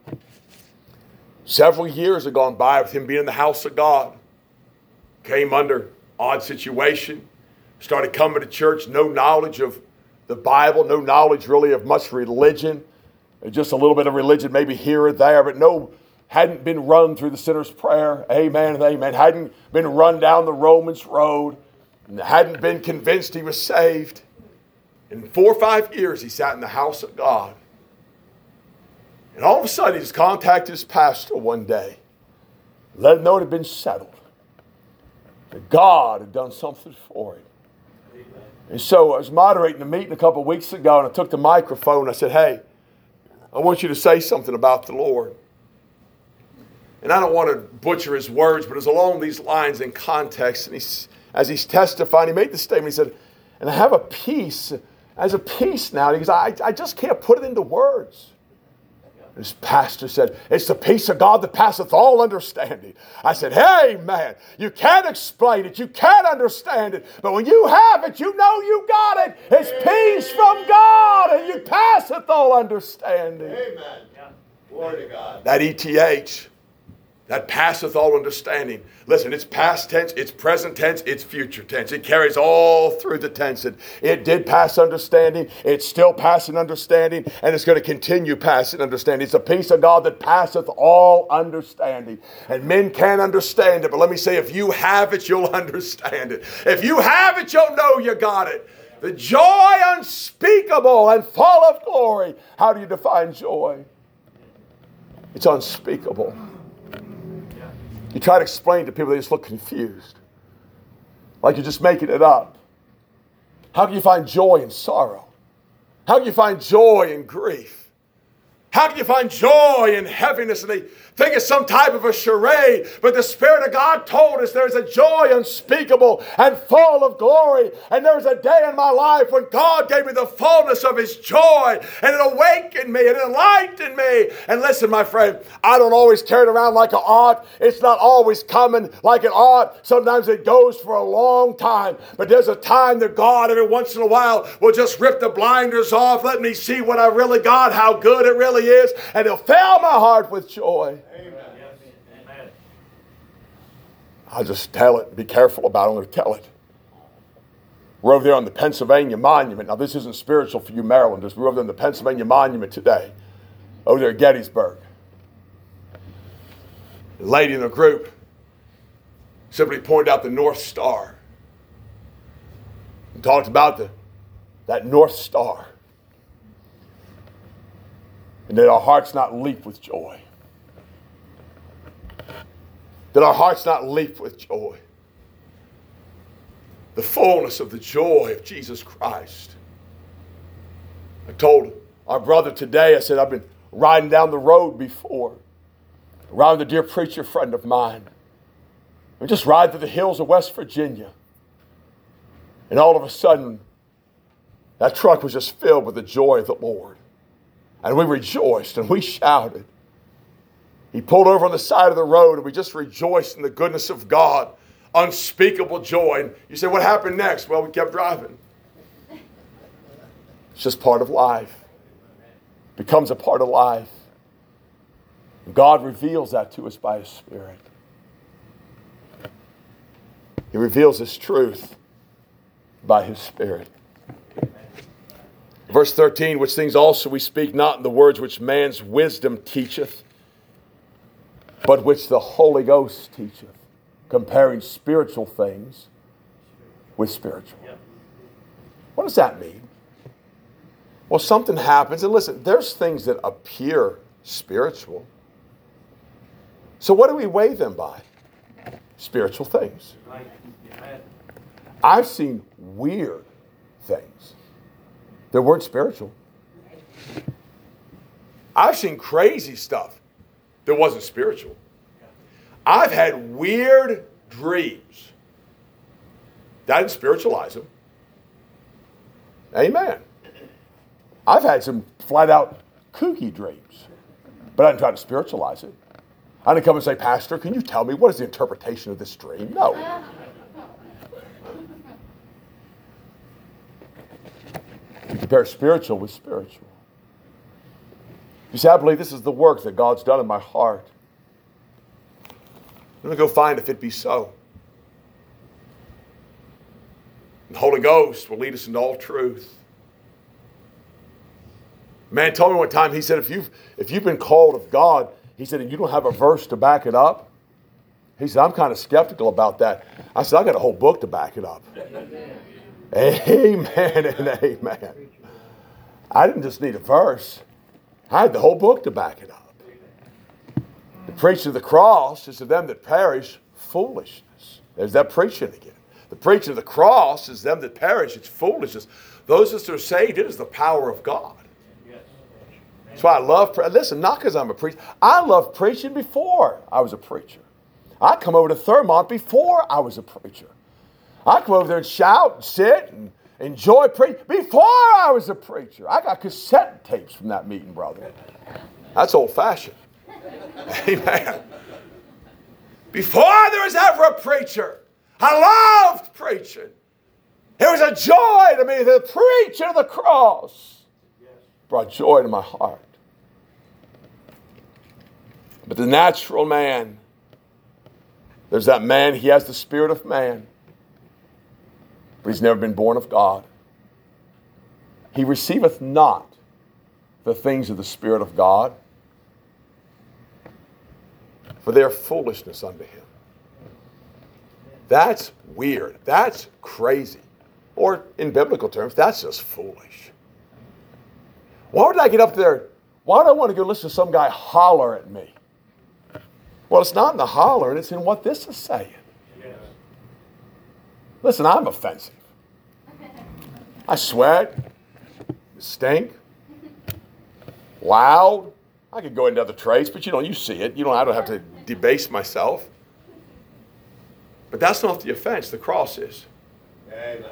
Several years had gone by with him being in the house of God. Came under odd situation. Started coming to church, no knowledge of the Bible, no knowledge really of much religion. Just a little bit of religion maybe here or there, but no, hadn't been run through the sinner's prayer. Amen and amen. Hadn't been run down the Romans road. And hadn't been convinced he was saved. In four or five years, he sat in the house of God. And all of a sudden, he just contacted his pastor one day. Let him know it had been settled. That God had done something for him. Amen. And so I was moderating the meeting a couple of weeks ago, and I took the microphone. I said, hey, I want you to say something about the Lord. And I don't want to butcher his words, but it's along these lines in context. And he's, as he's testifying, he made the statement. He said, and I have a peace, as a peace now. He goes, I, I just can't put it into words. This pastor said, it's the peace of God that passeth all understanding. I said, hey, man, you can't explain it. You can't understand it. But when you have it, you know you got it. It's peace from God, and you passeth all understanding. Amen. Glory to God. That E T H, that passeth all understanding. Listen, it's past tense, it's present tense, it's future tense. It carries all through the tense. It, it did pass understanding, it's still passing understanding, and it's going to continue passing understanding. It's the peace of God that passeth all understanding. And men can't understand it, but let me say, if you have it, you'll understand it. If you have it, you'll know you got it. The joy unspeakable and full of glory. How do you define joy? It's unspeakable. You try to explain to people, they just look confused. Like you're just making it up. How can you find joy in sorrow? How can you find joy in grief? How can you find joy in heaviness? And they think it's some type of a charade. But the Spirit of God told us there's a joy unspeakable and full of glory. And there was a day in my life when God gave me the fullness of His joy. And it awakened me and it enlightened me. And listen, my friend, I don't always carry it around like it ought. It's not always coming like it ought. Sometimes it goes for a long time. But there's a time that God every once in a while will just rip the blinders off. Let me see what I really got, how good it really is, and He'll fill my heart with joy. Amen. I'll just tell it. Be careful about it. I'm going to tell it. We're over there on the Pennsylvania Monument. Now, this isn't spiritual for you Marylanders. We're over there on the Pennsylvania Monument today, over there at Gettysburg. The lady in the group simply pointed out the North Star and talked about the, that North Star. And that our hearts not leap with joy. That our hearts not leap with joy. The fullness of the joy of Jesus Christ. I told our brother today, I said, I've been riding down the road before, around a dear preacher friend of mine. We just ride through the hills of West Virginia. And all of a sudden, that truck was just filled with the joy of the Lord. And we rejoiced and we shouted. He pulled over on the side of the road and we just rejoiced in the goodness of God. Unspeakable joy. And you say, what happened next? Well, we kept driving. It's just part of life. It becomes a part of life. And God reveals that to us by His Spirit. He reveals His truth by His Spirit. Verse thirteen, which things also we speak not in the words which man's wisdom teacheth, but which the Holy Ghost teacheth, comparing spiritual things with spiritual. What does that mean? Well, something happens, and listen, there's things that appear spiritual. So what do we weigh them by? Spiritual things. I've seen weird things that weren't spiritual. I've seen crazy stuff that wasn't spiritual. I've had weird dreams. I didn't spiritualize them. Amen. I've had some flat out kooky dreams, but I didn't try to spiritualize it. I didn't come and say, Pastor, can you tell me what is the interpretation of this dream? No. Compare spiritual with spiritual. You see, I believe this is the work that God's done in my heart. I'm going to go find if it be so. The Holy Ghost will lead us into all truth. A man told me one time, he said, if you've, if you've been called of God, he said, and you don't have a verse to back it up, he said, I'm kind of skeptical about that. I said, I got a whole book to back it up. Amen and amen. I didn't just need a verse. I had the whole book to back it up. The preaching of the cross is to them that perish foolishness. There's that preaching again. The preaching of the cross is them that perish. It's foolishness. Those that are saved, it is the power of God. That's why I love, pre- listen, not because I'm a preacher. I love preaching before I was a preacher. I come over to Thurmont before I was a preacher. I come over there and shout and sit and enjoy preaching before I was a preacher. I got cassette tapes from that meeting, brother. That's old-fashioned. Amen. Before there was ever a preacher, I loved preaching. It was a joy to me. The preaching of the cross brought joy to my heart. But the natural man, there's that man, he has the spirit of man, but he's never been born of God. He receiveth not the things of the Spirit of God, for they are foolishness unto him. That's weird. That's crazy. Or in biblical terms, that's just foolish. Why would I get up there? Why do I want to go listen to some guy holler at me? Well, it's not in the hollering, it's in what this is saying. Yes. Listen, I'm offensive. I sweat, stink, loud. I could go into other traits, but you know, you see it. You know, I don't have to debase myself. But that's not the offense. The cross is. Amen.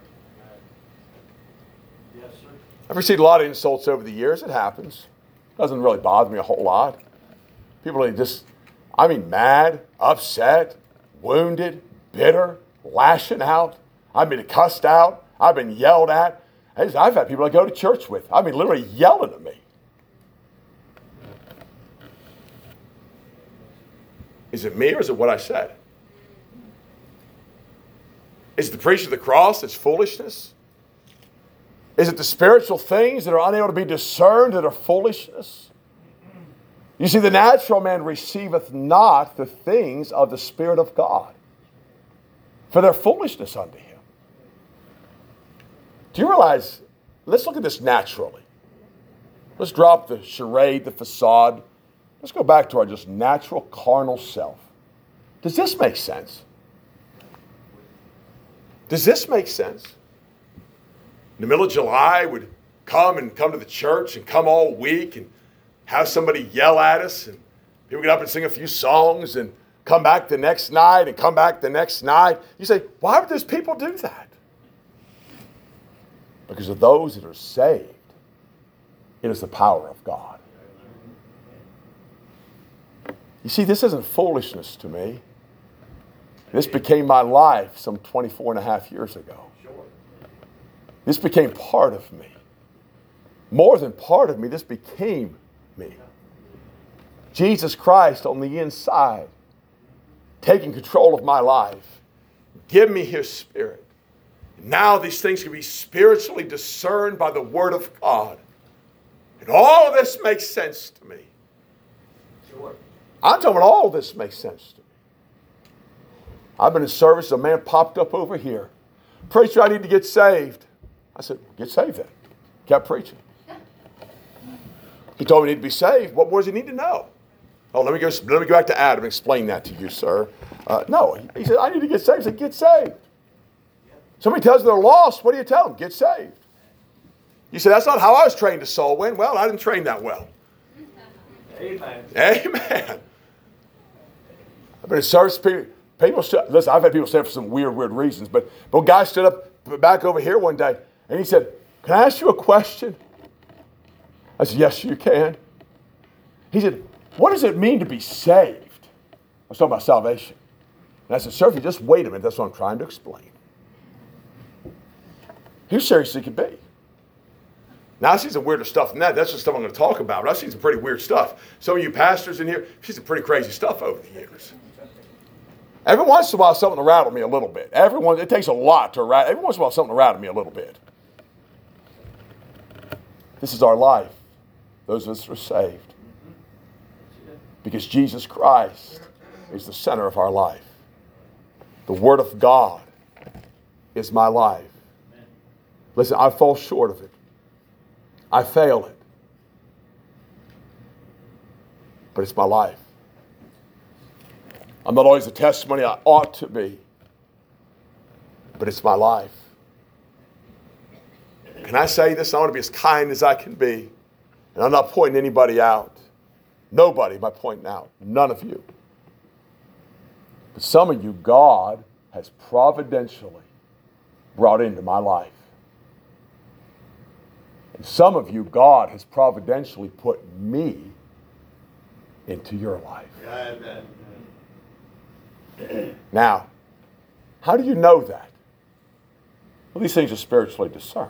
Yes, sir. I've received a lot of insults over the years. It happens. Doesn't really bother me a whole lot. People are just, I mean, mad, upset, wounded, bitter, lashing out. I've been cussed out. I've been yelled at. I've had people I go to church with. I mean, literally yelling at me. Is it me or is it what I said? Is it the preaching of the cross that's foolishness? Is it the spiritual things that are unable to be discerned that are foolishness? You see, the natural man receiveth not the things of the Spirit of God, for their foolishness unto him. Do you realize, let's look at this naturally. Let's drop the charade, the facade. Let's go back to our just natural carnal self. Does this make sense? Does this make sense? In the middle of July, we'd come and come to the church and come all week and have somebody yell at us and people get up and sing a few songs and come back the next night and come back the next night. You say, why would those people do that? Because of those that are saved, it is the power of God. You see, this isn't foolishness to me. This became my life some twenty-four and a half years ago. This became part of me. More than part of me, this became me. Jesus Christ on the inside, taking control of my life. Give me His Spirit. Now these things can be spiritually discerned by the Word of God. And all of this makes sense to me. Sure. I'm talking about all of this makes sense to me. I've been in service, a man popped up over here. Preacher, I need to get saved. I said, get saved then. Kept preaching. He told me he needed to be saved. What more does he need to know? Oh, let me go, let me go back to Adam and explain that to you, sir. Uh, no, he, he said, I need to get saved. I said, get saved. Somebody tells you they're lost. What do you tell them? Get saved. You say, that's not how I was trained to soul win. Well, I didn't train that well. Amen. Amen. I've been in service. People, people stood, listen, I've had people stand for some weird, weird reasons, but, but a guy stood up back over here one day, and he said, can I ask you a question? I said, yes, you can. He said, what does it mean to be saved? I was talking about salvation. And I said, sir, if you just wait a minute, that's what I'm trying to explain. Here's serious as it could be. Now, I see some weirder stuff than that. That's the stuff I'm going to talk about. But I've seen some pretty weird stuff. Some of you pastors in here, I've seen some pretty crazy stuff over the years. Every once in a while, something will rattle me a little bit. Every once, it takes a lot to rattle. Every once in a while, something will rattle me a little bit. This is our life. Those of us who are saved. Because Jesus Christ is the center of our life. The Word of God is my life. Listen, I fall short of it. I fail it. But it's my life. I'm not always the testimony I ought to be. But it's my life. Can I say this? I want to be as kind as I can be. And I'm not pointing anybody out. Nobody am I pointing out. None of you. But some of you, God has providentially brought into my life. And some of you, God has providentially put me into your life. Amen. Now, how do you know that? Well, these things are spiritually discerned.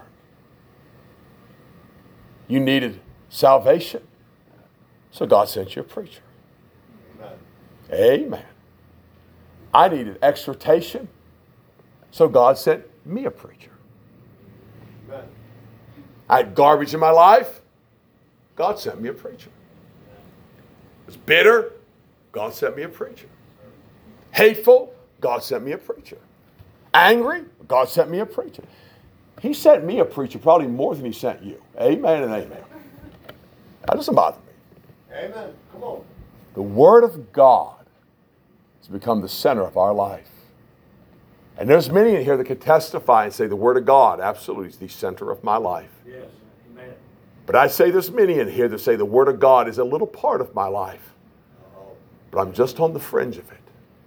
You needed salvation, so God sent you a preacher. Amen. Amen. I needed exhortation, so God sent me a preacher. Amen. I had garbage in my life, God sent me a preacher. I was bitter, God sent me a preacher. Hateful, God sent me a preacher. Angry, God sent me a preacher. He sent me a preacher probably more than he sent you. Amen and amen. That doesn't bother me. Amen. Come on. The Word of God has become the center of our life. And there's many in here that could testify and say the Word of God absolutely is the center of my life. Yes. Amen. But I say there's many in here that say the Word of God is a little part of my life. But I'm just on the fringe of it.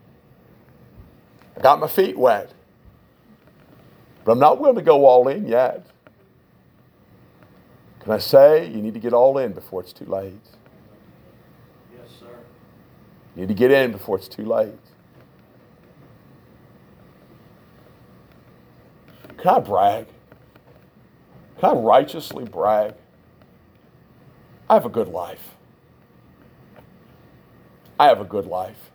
I got my feet wet. But I'm not willing to go all in yet. Can I say you need to get all in before it's too late? Yes, sir. You need to get in before it's too late. Can I brag? Can I righteously brag? I have a good life. I have a good life.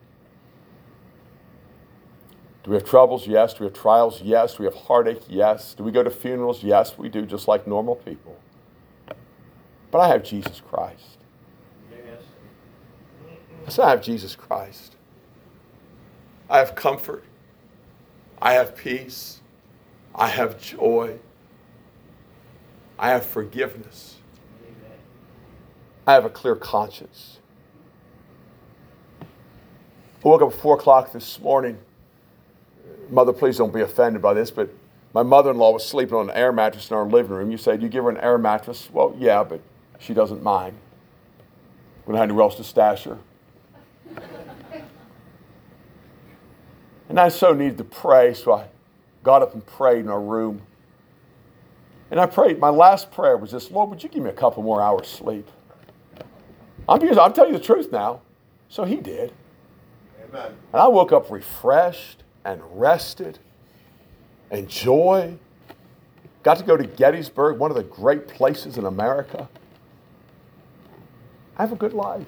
Do we have troubles? Yes. Do we have trials? Yes. Do we have heartache? Yes. Do we go to funerals? Yes, we do, just like normal people. But I have Jesus Christ. Yes. I said I have Jesus Christ. I have comfort. I have peace. I have joy. I have forgiveness. Amen. I have a clear conscience. I woke up at four o'clock this morning. Mother, please don't be offended by this, but my mother-in-law was sleeping on an air mattress in our living room. You say, do you give her an air mattress? Well, yeah, but she doesn't mind. We don't have anywhere else to stash her. And I so needed to pray, so I got up and prayed in our room. And I prayed, my last prayer was this, Lord, would you give me a couple more hours sleep? I'm, because I'm telling you the truth now. So he did. Amen. And I woke up refreshed and rested and joy. Got to go to Gettysburg, one of the great places in America. I have a good life.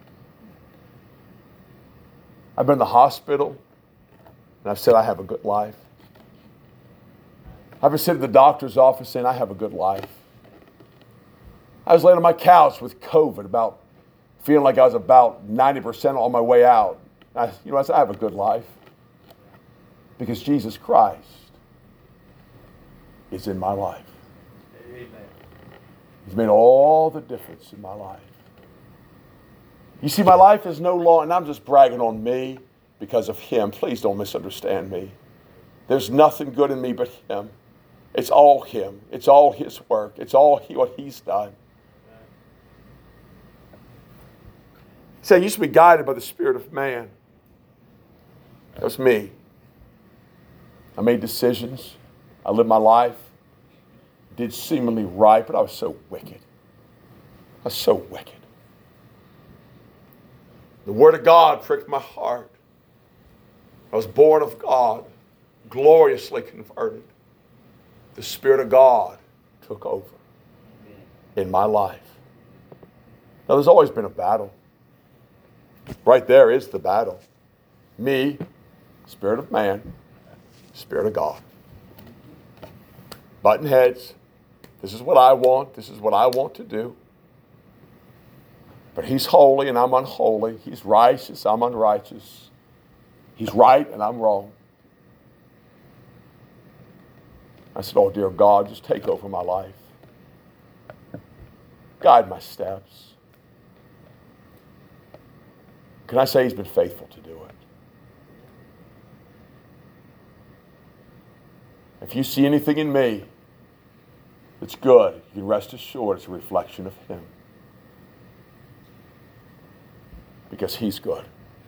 I've been in the hospital, and I've said I have a good life. I've been sitting in the doctor's office saying I have a good life. I was laying on my couch with COVID, about feeling like I was about ninety percent on my way out. I, you know, I said I have a good life because Jesus Christ is in my life. Amen. He's made all the difference in my life. You see, my life is no longer, and I'm just bragging on me because of him. Please don't misunderstand me. There's nothing good in me but him. It's all him. It's all his work. It's all he, what he's done. He said, I used to be guided by the spirit of man. That was me. I made decisions. I lived my life. Did seemingly right, but I was so wicked. I was so wicked. The Word of God pricked my heart. I was born of God, gloriously converted. The Spirit of God took over in my life. Now, there's always been a battle. Right there is the battle. Me, spirit of man, Spirit of God. Button heads. This is what I want. This is what I want to do. But he's holy and I'm unholy. He's righteous, I'm unrighteous. He's right and I'm wrong. I said, oh, dear God, just take over my life. Guide my steps. Can I say he's been faithful to do it? If you see anything in me that's good, you can rest assured it's a reflection of him. Because he's good.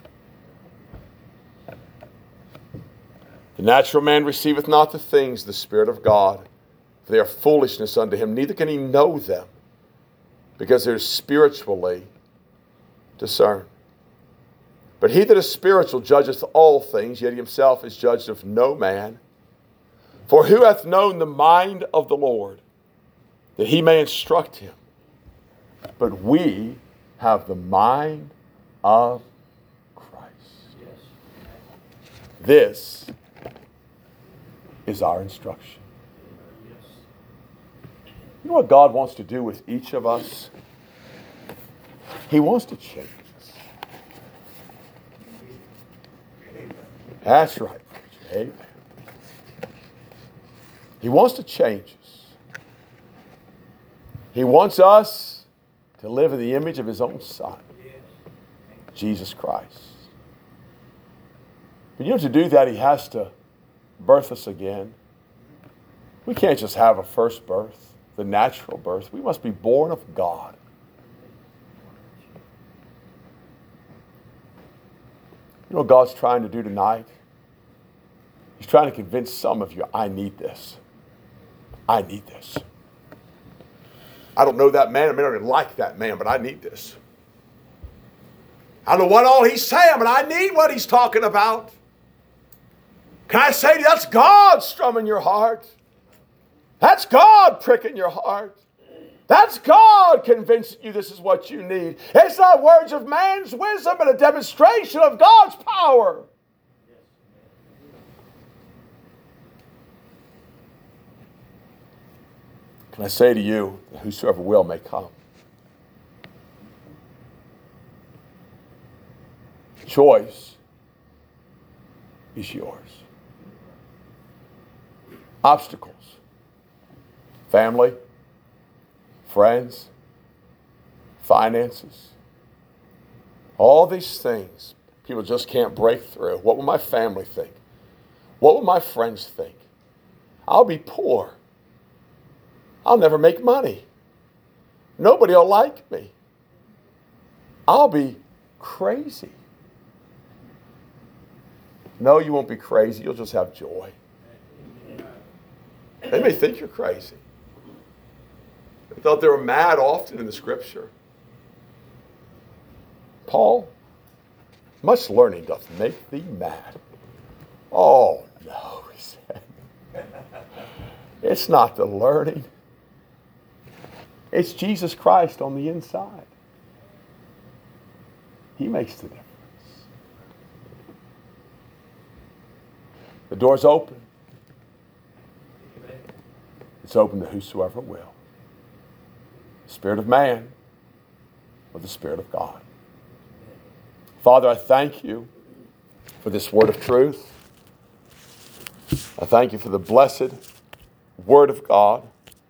The natural man receiveth not the things of the Spirit of God, for they are foolishness unto him, neither can he know them, because they're spiritually discern. But he that is spiritual judgeth all things, yet he himself is judged of no man. For who hath known the mind of the Lord, that he may instruct him? But we have the mind of Christ. This is our instruction. You know what God wants to do with each of us? He wants to change us. That's right, preacher. Amen. He wants to change us. He wants us to live in the image of his own Son, Jesus Christ. But you know, to do that, he has to birth us again. We can't just have a first birth, the natural birth. We must be born of God. You know what God's trying to do tonight? He's trying to convince some of you, I need this. I need this. I don't know that man. I may not even like that man, but I need this. I don't know what all he's saying, but I need what he's talking about. Can I say to you, that's God strumming your heart. That's God pricking your heart. That's God convincing you this is what you need. It's not words of man's wisdom, but a demonstration of God's power. Can I say to you, that whosoever will may come. The choice is yours. Obstacles. Family, friends, finances. All these things people just can't break through. What will my family think? What will my friends think? I'll be poor. I'll never make money. Nobody will like me. I'll be crazy. No, you won't be crazy. You'll just have joy. They may think you're crazy. They thought they were mad often in the scripture. Paul, much learning doth make thee mad. Oh, no, he said. It's not the learning. It's Jesus Christ on the inside. He makes the difference. The door's open. It's open to whosoever will. The spirit of man or the Spirit of God. Father, I thank you for this word of truth. I thank you for the blessed word of God.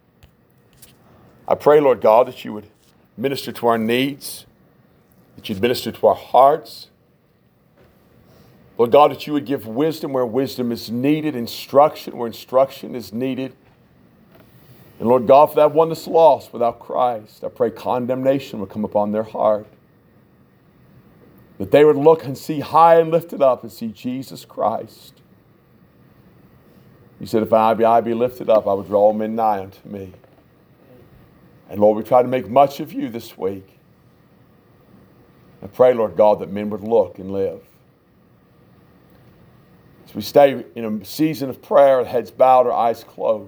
I pray, Lord God, that you would minister to our needs, that you'd minister to our hearts. Lord God, that you would give wisdom where wisdom is needed, instruction where instruction is needed. And Lord God, for that one that's lost without Christ, I pray condemnation would come upon their heart. That they would look and see high and lifted up and see Jesus Christ. You said, if I be, I be lifted up, I would draw men nigh unto me. And Lord, we try to make much of you this week. I pray, Lord God, that men would look and live. As we stay in a season of prayer, heads bowed or eyes closed.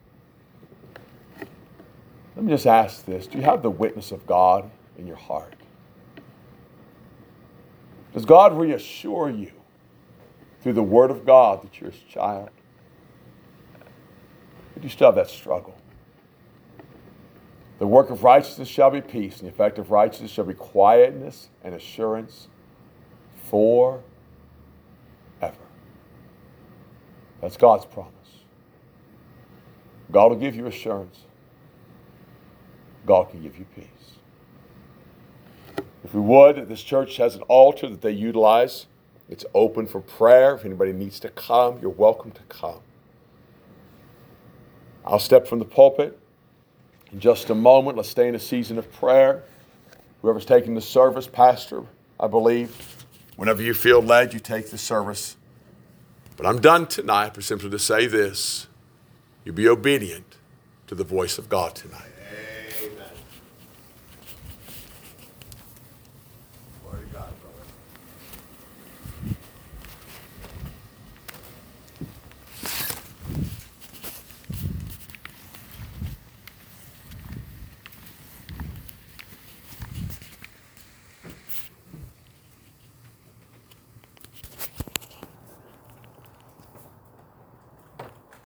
Let me just ask this. Do you have the witness of God in your heart? Does God reassure you through the Word of God that you're His child? Or do you still have that struggle? The work of righteousness shall be peace, and the effect of righteousness shall be quietness and assurance forever. That's God's promise. God will give you assurance. God can give you peace. If we would, this church has an altar that they utilize. It's open for prayer. If anybody needs to come, you're welcome to come. I'll step from the pulpit in just a moment. Let's stay in a season of prayer. Whoever's taking the service, Pastor, I believe, whenever you feel led, you take the service. But I'm done tonight, but simply to say this: you be obedient to the voice of God tonight.